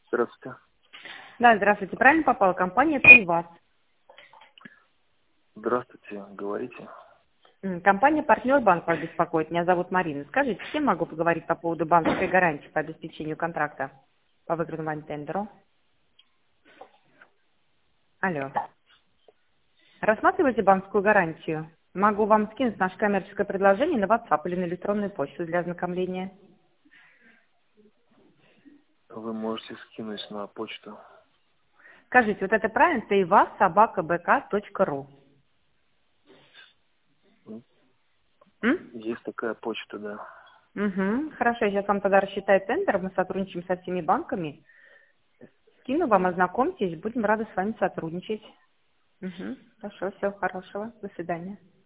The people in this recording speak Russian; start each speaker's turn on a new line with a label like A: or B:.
A: Здравствуйте.
B: Да, здравствуйте. Правильно попала? Компания «Тейвас».
A: Здравствуйте, говорите.
B: Компания «Партнер Банк» вас беспокоит. Меня зовут Марина. Скажите, с кем могу поговорить по поводу банковской гарантии по обеспечению контракта по выигранному вами тендеру? Алло. Рассматриваете банковскую гарантию? Могу вам скинуть наше коммерческое предложение на WhatsApp или на электронную почту для ознакомления.
A: Вы можете скинуть на почту.
B: Скажите, вот это правильно? teyvas@bk.ru.
A: Есть такая почта, да.
B: Угу. Хорошо, я сейчас вам тогда рассчитаю тендер. Мы сотрудничаем со всеми банками. Скину вам, ознакомьтесь. Будем рады с вами сотрудничать. Угу. Хорошо, всего хорошего. До свидания.